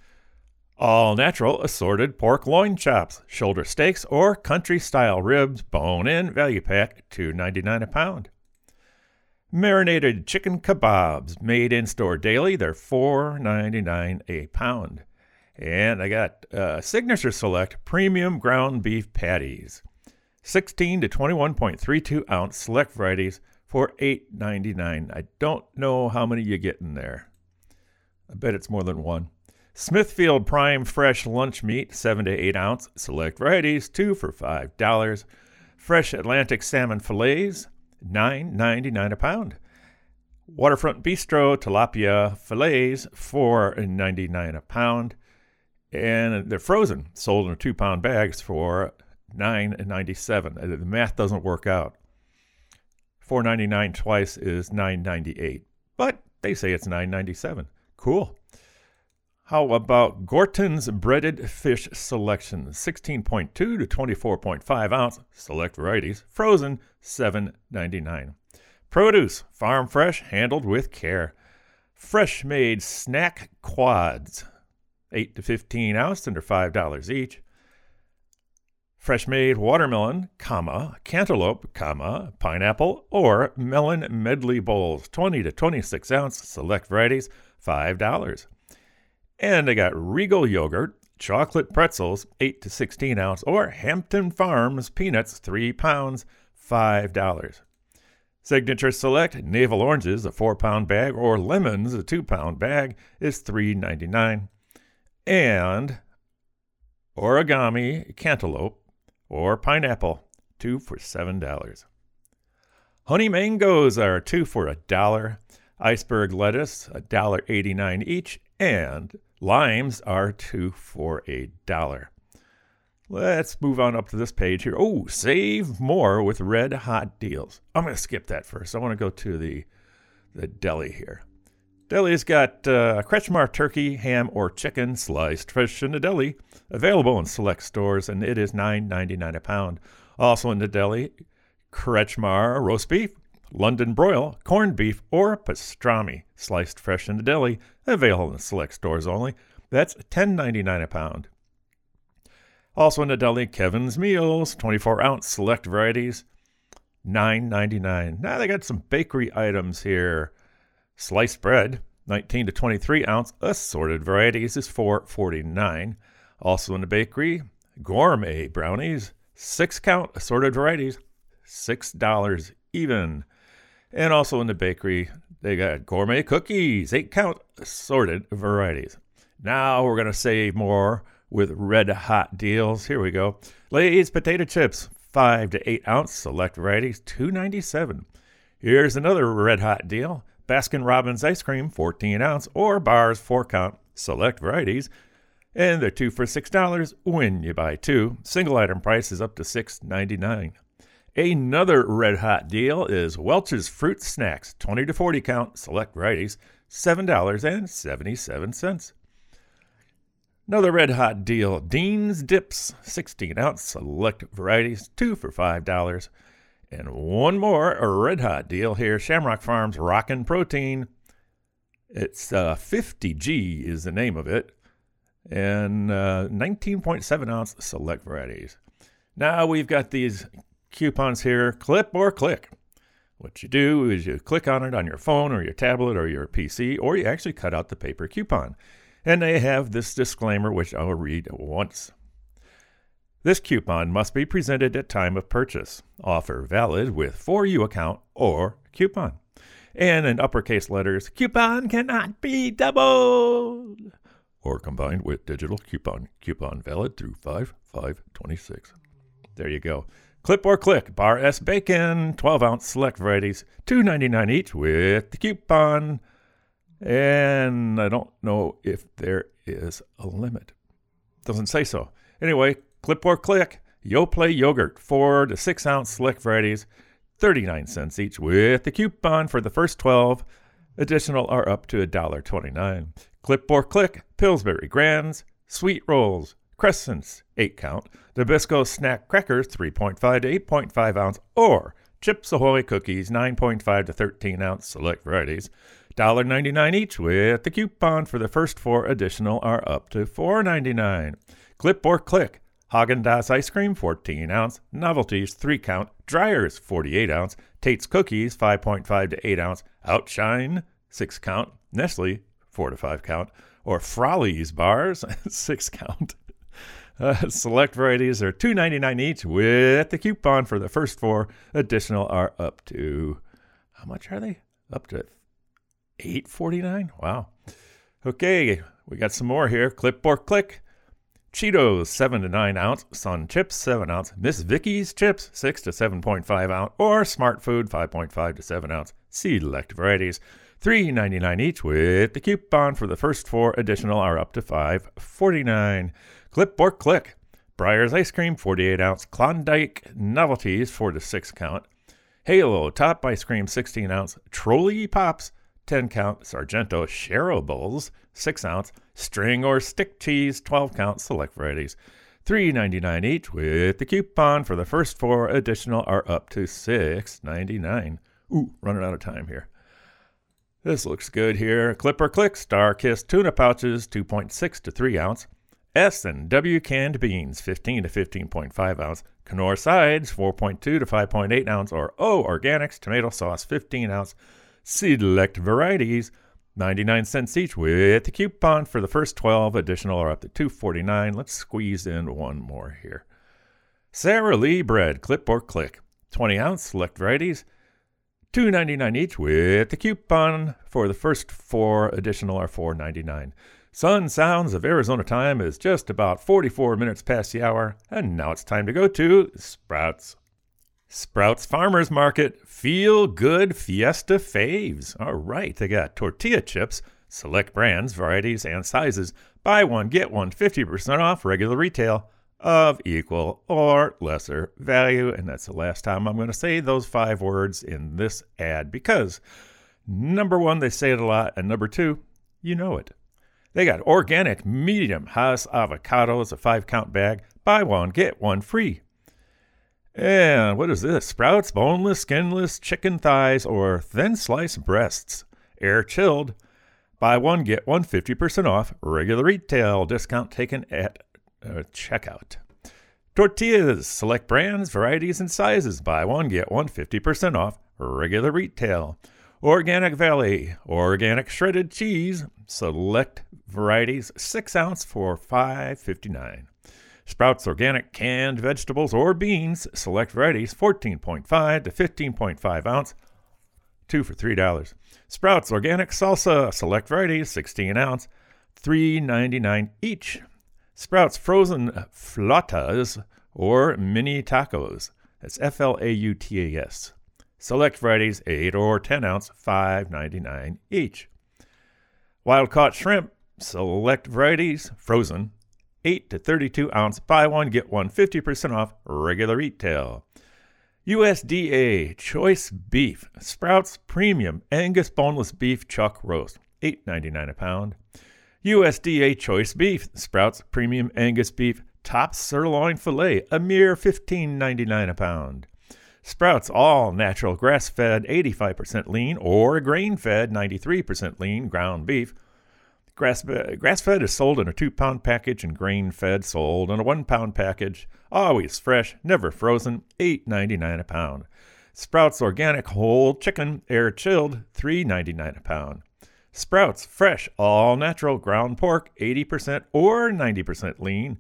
All natural assorted pork loin chops, shoulder steaks, or country style ribs, bone in, value pack, $2.99 a pound. Marinated chicken kebabs made in store daily, they're $4.99 a pound. And I got Signature Select premium ground beef patties, 16 to 21.32 ounce. Select varieties for $8.99. I don't know how many you get in there. I bet it's more than one. Smithfield Prime Fresh Lunch Meat, 7 to 8 ounce. Select varieties, 2 for $5. Fresh Atlantic Salmon Fillets, $9.99 a pound. Waterfront Bistro Tilapia Fillets, $4.99 a pound. And they're frozen, sold in 2-pound bags for $9.97. The math doesn't work out. $4.99 twice is $9.98. But they say it's $9.97. Cool. How about Gorton's Breaded Fish Selection, 16.2 to 24.5 ounce. Select varieties, frozen, $7.99. Produce, farm fresh, handled with care. Fresh made snack quads, 8 to 15 ounce, under $5 each. Fresh made watermelon, cantaloupe, pineapple, or melon medley bowls, 20 to 26 ounce. Select varieties, $5. And I got Regal yogurt, chocolate pretzels, 8 to 16 ounce, or Hampton Farms peanuts, 3 pounds, $5. Signature Select navel oranges, a 4-pound bag, or lemons, a 2-pound bag, is $3.99. And origami cantaloupe or pineapple, 2 for $7. Honey mangoes are 2 for $1. Iceberg lettuce, $1.89 each. And limes are 2 for $1. Let's move on up to this page here. Oh, save more with red hot deals. I'm going to skip that first. I want to go to the deli here. Deli's got Kretschmar turkey, ham, or chicken sliced fresh in the deli, available in select stores, and it is $9.99 a pound. Also in the deli, Kretschmar roast beef, London broil, corned beef, or pastrami, sliced fresh in the deli, available in select stores only. That's $10.99 a pound. Also in the deli, Kevin's Meals, 24-ounce select varieties, $9.99. Now they got some bakery items here. Sliced bread, 19 to 23-ounce assorted varieties is $4.49. Also in the bakery, gourmet brownies, 6-count assorted varieties, $6 even. And also in the bakery, they got gourmet cookies, 8-count assorted varieties. Now we're going to save more with red hot deals. Here we go. Lay's potato chips, 5 to 8-ounce select varieties, $2.97. Here's another red hot deal. Baskin Robbins ice cream, 14-ounce, or bars, 4-count select varieties. And they're 2 for $6 when you buy 2. Single item price is up to $6.99. Another red hot deal is Welch's Fruit Snacks, 20 to 40-count select varieties, $7.77. Another red hot deal, Dean's Dips, 16-ounce select varieties, 2 for $5. And one more red hot deal here, Shamrock Farms Rockin' Protein. It's 50G is the name of it, and 19.7-ounce select varieties. Now we've got these coupons here, clip or click. What you do is you click on it on your phone or your tablet or your PC, or you actually cut out the paper coupon. And they have this disclaimer, which I'll read once. This coupon must be presented at time of purchase. Offer valid with For You account or coupon. And in uppercase letters, coupon cannot be doubled or combined with digital coupon. Coupon valid through 5/5/26. There you go. Clip or click, Bar S Bacon, 12-ounce select varieties, $2.99 each with the coupon. And I don't know if there is a limit. Doesn't say so. Anyway, clip or click, Yoplait yogurt, 4 to 6-ounce select varieties, 39 cents each with the coupon for the first 12. Additional are up to $1.29. Clip or click, Pillsbury Grands, sweet rolls, Crescents, 8-count, Nabisco snack crackers, 3.5 to 8.5 ounce, or Chips Ahoy cookies, 9.5 to 13-ounce select varieties, $1.99 each with the coupon for the first 4. Additional are up to $4.99. Clip or click, Haagen-Dazs ice cream, 14-ounce, Novelties, 3-count, Dryers, 48-ounce, Tate's cookies, 5.5 to 8-ounce, Outshine, 6-count, Nestle, 4 to 5-count, or Frawley's bars, 6-count. Select varieties are $2.99 each with the coupon for the first 4. Additional are up to, how much are they? Up to $8.49? Wow. Okay, we got some more here. Clip or click. Cheetos, 7 to 9 ounce. Sun Chips, 7 ounce. Miss Vicky's Chips, 6 to 7.5 ounce. Or Smart Food, 5.5 to 7 ounce. Select varieties, $3.99 each with the coupon for the first 4. Additional are up to $5.49. Clip or click. Breyers Ice Cream, 48 ounce. Klondike Novelties, 4 to 6 count. Halo Top Ice Cream, 16 ounce. Trolley Pops, 10 count. Sargento Shareables, 6 ounce. String or stick cheese, 12 count. Select varieties, $3.99 each with the coupon for the first 4. Additional are up to $6.99. Ooh, running out of time here. This looks good here. Clip or click. Star Kiss tuna pouches, 2.6 to 3 ounce. S&W canned beans, 15 to 15.5 ounce. Knorr sides, 4.2 to 5.8 ounce. Or O Organics tomato sauce, 15 ounce. Select varieties, 99 cents each with the coupon for the first 12. Additional are up to $2.49. Let's squeeze in one more here. Sara Lee bread, clip or click, 20 ounce. Select varieties, $2.99 each with the coupon for the first 4. Additional are $4.99. Sun Sounds of Arizona time is just about 44 minutes past the hour, and now it's time to go to Sprouts. Sprouts Farmers Market Feel Good Fiesta Faves. All right, they got tortilla chips, select brands, varieties, and sizes. Buy one, get one, 50% off regular retail of equal or lesser value. And that's the last time I'm going to say those 5 words in this ad because, number 1, they say it a lot, and number 2, you know it. They got organic medium Hass avocados, a 5-count bag. Buy one, get one free. And what is this? Sprouts, boneless, skinless chicken thighs, or thin sliced breasts. Air chilled. Buy one, get one 50% off. Regular retail. Discount taken at checkout. Tortillas. Select brands, varieties, and sizes. Buy one, get one 50% off. Regular retail. Organic Valley. Organic shredded cheese. Select varieties. 6 ounce for $5.59. Sprouts Organic canned vegetables or beans. Select varieties 14.5 to 15.5 ounce. 2 for $3. Sprouts Organic salsa. Select varieties 16 ounce. $3.99 each. Sprouts frozen flautas or mini tacos. That's Flautas. Select varieties 8 or 10 ounce. $5.99 each. Wild caught shrimp. Select varieties frozen 8 to 32 ounce. Buy one, get one 50% off. Regular retail. USDA Choice Beef. Sprouts Premium Angus Boneless Beef Chuck Roast. $8.99 a pound. USDA Choice Beef. Sprouts Premium Angus Beef Top Sirloin Filet. A mere $15.99 a pound. Sprouts All Natural Grass-Fed 85% lean or grain-fed 93% lean ground beef. Grass-fed is sold in a 2-pound package and grain-fed sold in a 1-pound package. Always fresh, never frozen, $8.99 a pound. Sprouts Organic Whole Chicken Air Chilled, $3.99 a pound. Sprouts Fresh All Natural Ground Pork, 80% or 90% lean,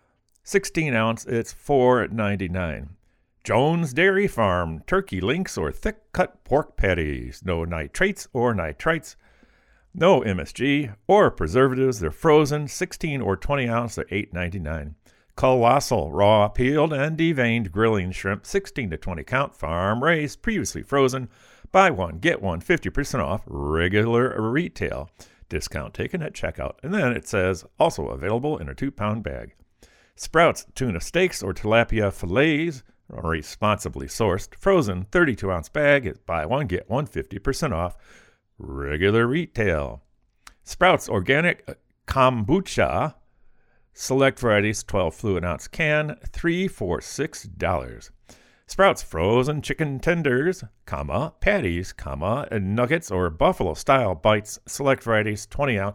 16 ounce, it's $4.99. Jones Dairy Farm Turkey Links or thick-cut pork patties, no nitrates or nitrites. No MSG or preservatives. They're frozen, 16 or 20 ounce. They're $8.99. Colossal raw, peeled, and deveined grilling shrimp, 16 to 20 count, farm raised, previously frozen. Buy one, get one, 50% off. Regular retail. Discount taken at checkout. And then it says also available in a 2-pound bag. Sprouts tuna steaks or tilapia fillets, responsibly sourced, frozen, 32 ounce bag. Buy one, get one, 50% off. Regular retail. Sprouts Organic Kombucha. Select varieties 12 fluid ounce can, 3 for $6. Sprouts Frozen Chicken Tenders, patties, and nuggets or buffalo style bites. Select varieties 20 ounce,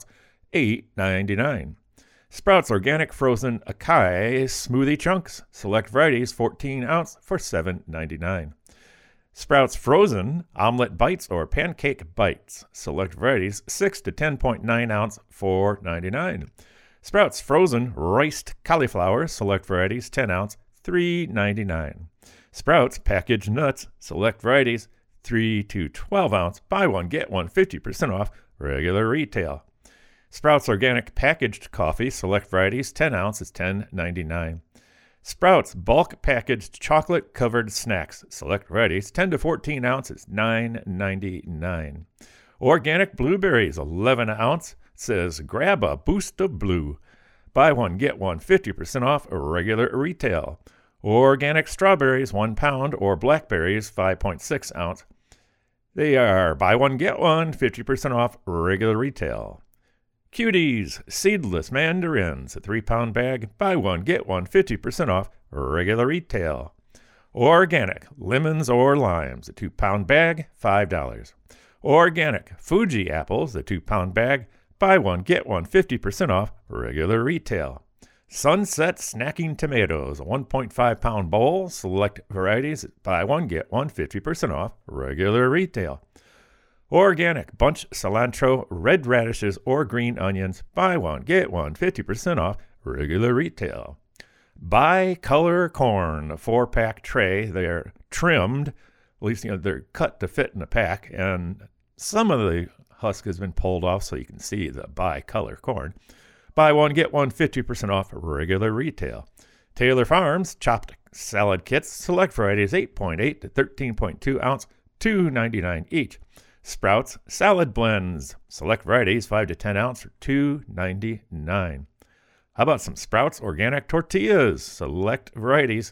$8.99. Sprouts Organic Frozen Acai Smoothie Chunks. Select varieties 14 ounce for $7.99. Sprouts Frozen Omelet Bites or Pancake Bites. Select varieties 6 to 10.9 ounce, $4.99. Sprouts Frozen Riced Cauliflower. Select varieties 10 ounce, $3.99. Sprouts Packaged Nuts. Select varieties 3 to 12 ounce. Buy one, get one, 50% off. Regular retail. Sprouts Organic Packaged Coffee. Select varieties 10 ounce, it's $10.99. Sprouts Bulk Packaged Chocolate-Covered Snacks. Select varieties 10 to 14 ounces, $9.99. Organic Blueberries, 11 ounce. Says grab a boost of blue. Buy one, get one, 50% off. Regular retail. Organic Strawberries, 1 pound, or blackberries, 5.6 ounce. They are buy one, get one, 50% off. Regular retail. Cuties Seedless Mandarins, a 3-pound bag. Buy one, get one, 50% off. Regular retail. Organic Lemons or Limes, a 2-pound bag, $5. Organic Fuji Apples, a 2-pound bag. Buy one, get one, 50% off. Regular retail. Sunset Snacking Tomatoes, a 1.5-pound bowl. Select varieties. Buy one, get one, 50% off. Regular retail. Organic Bunch Cilantro, red radishes, or green onions. Buy one, get one, 50% off. Regular retail. Bi-color corn, a 4-pack tray. They're trimmed. At least, they're cut to fit in a pack. And some of the husk has been pulled off so you can see the bi-color corn. Buy one, get one, 50% off. Regular retail. Taylor Farms chopped salad kits. Select varieties 8.8 to 13.2 ounce, $2.99 each. Sprouts Salad Blends. Select varieties 5 to 10 ounce for $2.99. How about some Sprouts Organic Tortillas? Select varieties.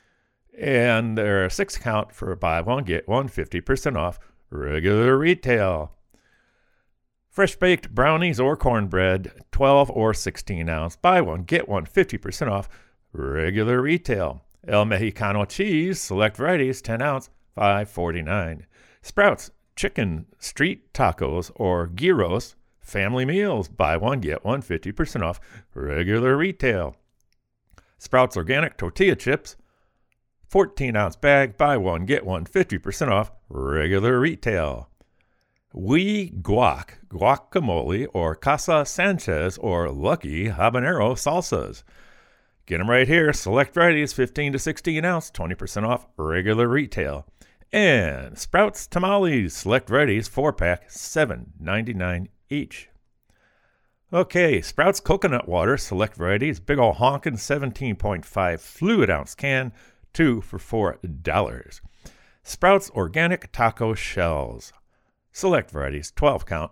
And they're 6 count for buy one, get one, 50% off. Regular retail. Fresh baked brownies or cornbread, 12 or 16 ounce. Buy one, get one, 50% off. Regular retail. El Mexicano cheese, select varieties, 10 ounce, $5.49. Sprouts chicken street tacos or gyros, family meals, buy one, get one, 50% off, regular retail. Sprouts organic tortilla chips, 14-ounce bag, buy one, get one, 50% off, regular retail. We Guac, guacamole, or Casa Sanchez, or Lucky habanero salsas. Get them right here. Select varieties, 15 to 16 ounce, 20% off, regular retail. And Sprouts tamales, select varieties, 4-pack, $7.99 each. Okay, Sprouts coconut water, select varieties, big ol' honkin' 17.5 fluid ounce can, 2 for $4. Sprouts organic taco shells, select varieties, 12 count,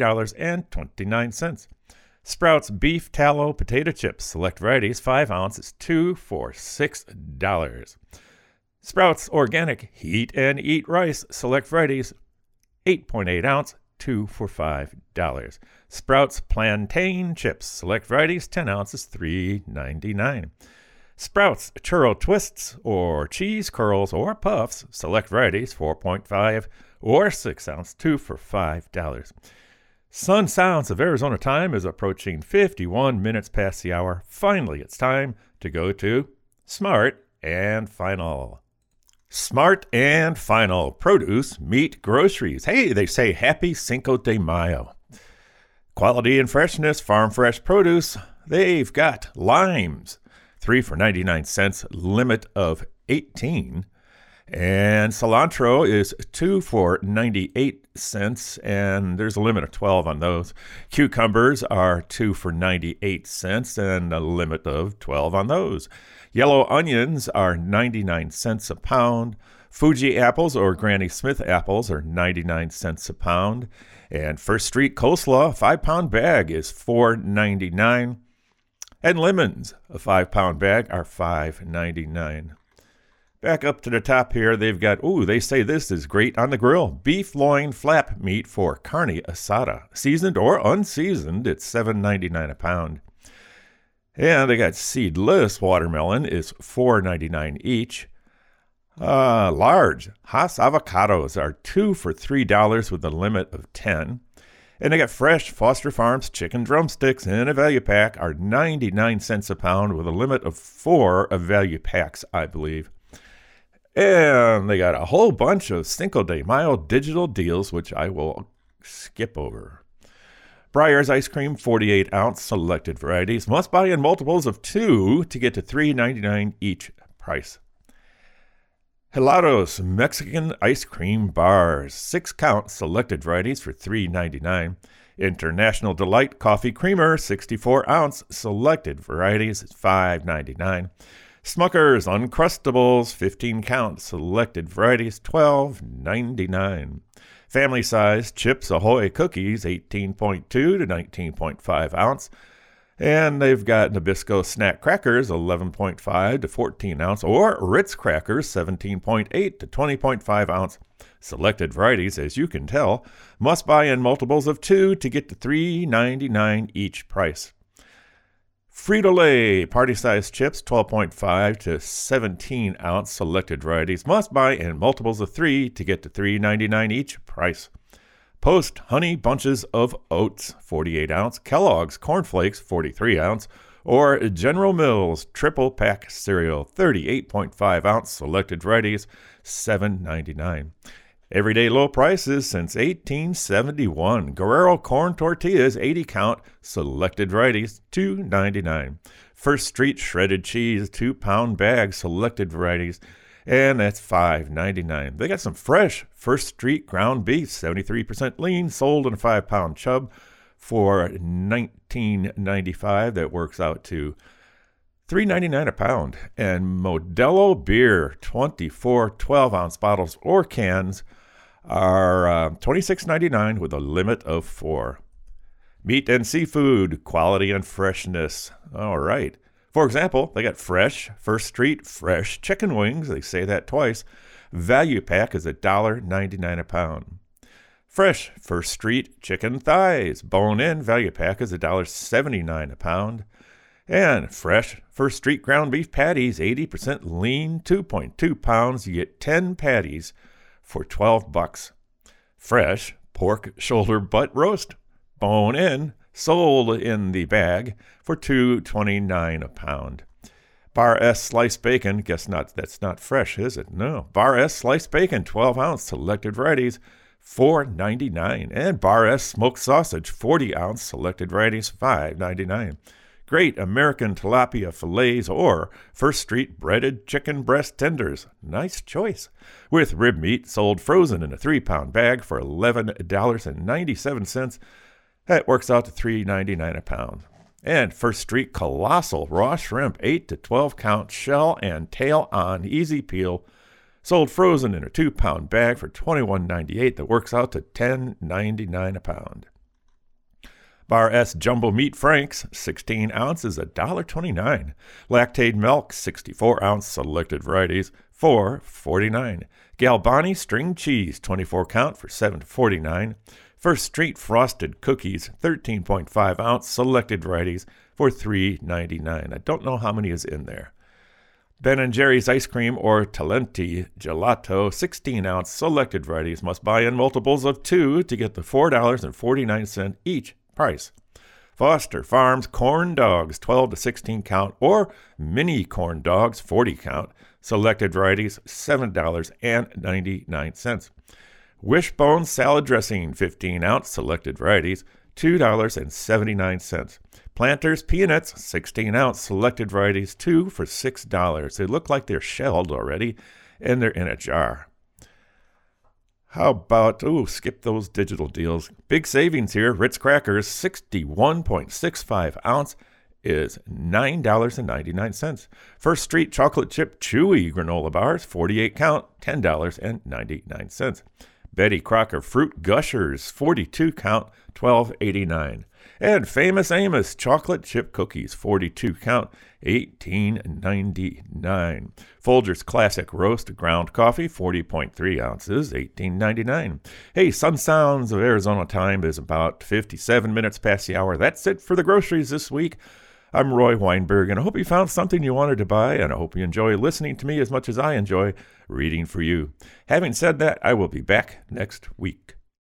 $3.29. Sprouts beef tallow potato chips, select varieties, 5 ounces, 2 for $6. Sprouts organic heat and eat rice, select varieties, 8.8 ounce, 2 for $5. Sprouts plantain chips, select varieties, 10 ounces, $3.99. Sprouts churro twists or cheese curls or puffs, select varieties, 4.5 or 6 ounce, 2 for $5. Sun Sounds of Arizona time is approaching 51 minutes past the hour. Finally, it's time to go to Smart and Final. Smart and Final produce, meat, groceries. Hey, they say happy Cinco de Mayo. Quality and freshness, farm fresh produce. They've got limes, 3 for 99 cents, limit of 18. And cilantro is 2 for 98 cents, and there's a limit of 12 on those. Cucumbers are 2 for 98 cents, and a limit of 12 on those. Yellow onions are 99 cents a pound. Fuji apples or Granny Smith apples are 99 cents a pound. And First Street coleslaw, 5-pound bag, is $4.99. And lemons, a 5-pound bag, are $5.99. Back up to the top here, they've got, they say this is great on the grill. Beef loin flap meat for carne asada. Seasoned or unseasoned, it's $7.99 a pound. And they got seedless watermelon is $4.99 each. Large Hass avocados are 2 for $3 with a limit of 10. And they got fresh Foster Farms chicken drumsticks in a value pack are 99 cents a pound with a limit of 4 value packs, I believe. And they got a whole bunch of Cinco de Mayo digital deals, which I will skip over. Breyer's ice cream, 48-ounce selected varieties. Must buy in multiples of 2 to get to $3.99 each price. Helados Mexican ice cream bars, 6-count selected varieties for $3.99. International Delight coffee creamer, 64-ounce selected varieties, $5.99. Smucker's Uncrustables, 15-count selected varieties, $12.99. Family size Chips Ahoy cookies, 18.2 to 19.5 ounce. And they've got Nabisco snack crackers, 11.5 to 14 ounce, or Ritz crackers, 17.8 to 20.5 ounce. Selected varieties, as you can tell, must buy in multiples of 2 to get to $3.99 each price. Frito-Lay party-sized chips, 12.5 to 17 ounce selected varieties, must buy in multiples of 3 to get to $3.99 each price. Post Honey Bunches of Oats, 48 ounce, Kellogg's Corn Flakes, 43 ounce, or General Mills Triple Pack Cereal, 38.5 ounce selected varieties, $7.99. Everyday low prices since 1871. Guerrero corn tortillas, 80 count, selected varieties, $2.99. First Street shredded cheese, 2-pound bag, selected varieties, and that's $5.99. They got some fresh First Street ground beef, 73% lean, sold in a 5-pound chub for $19.95. That works out to $3.99 a pound. And Modelo beer, 24 12-ounce bottles or cans are $26.99 with a limit of 4. Meat and seafood, quality and freshness. All right. For example, they got fresh, First Street fresh chicken wings. They say that twice. Value pack is $1.99 a pound. Fresh First Street chicken thighs, bone-in value pack is $1.79 a pound. And fresh First Street ground beef patties, 80% lean, 2.2 pounds. You get 10 patties for $12. Fresh pork shoulder butt roast, bone in, sold in the bag for $2.29 a pound. Bar S sliced bacon, guess not, that's not fresh, is it? No. Bar S sliced bacon, 12 ounce, selected varieties, $4.99. And Bar S smoked sausage, 40 ounce, selected varieties, $5.99. Great American tilapia fillets or First Street breaded chicken breast tenders. Nice choice. With rib meat sold frozen in a 3-pound bag for $11.97. That works out to $3.99 a pound. And First Street colossal raw shrimp, 8 to 12 count shell and tail on easy peel, sold frozen in a 2-pound bag for $21.98. That works out to $10.99 a pound. Bar S Jumbo Meat Franks, 16 ounces, $1.29. Lactate Milk, 64 ounce, selected varieties, $4.49. Galbani String Cheese, 24 count for $7.49. First Street Frosted Cookies, 13.5 ounce, selected varieties, for $3.99. I don't know how many is in there. Ben & Jerry's Ice Cream or Talenti Gelato, 16 ounce, selected varieties, must buy in multiples of 2 to get the $4.49 each price. Foster Farms Corn Dogs, 12 to 16 count, or Mini Corn Dogs, 40 count, selected varieties, $7.99. Wishbone Salad Dressing, 15 ounce, selected varieties, $2.79. Planters Peanuts, 16 ounce, selected varieties, 2 for $6. They look like they're shelled already, and they're in a jar. How about, skip those digital deals. Big savings here. Ritz Crackers, 61.65 ounce is $9.99. First Street Chocolate Chip Chewy Granola Bars, 48 count, $10.99. Betty Crocker Fruit Gushers, 42 count, $12.89. And Famous Amos Chocolate Chip Cookies, 42 count, $18.99. Folgers Classic Roast Ground Coffee, 40.3 ounces, $18.99. Hey, Sun Sounds of Arizona time is about 57 minutes past the hour. That's it for the groceries this week. I'm Roy Weinberg, and I hope you found something you wanted to buy, and I hope you enjoy listening to me as much as I enjoy reading for you. Having said that, I will be back next week.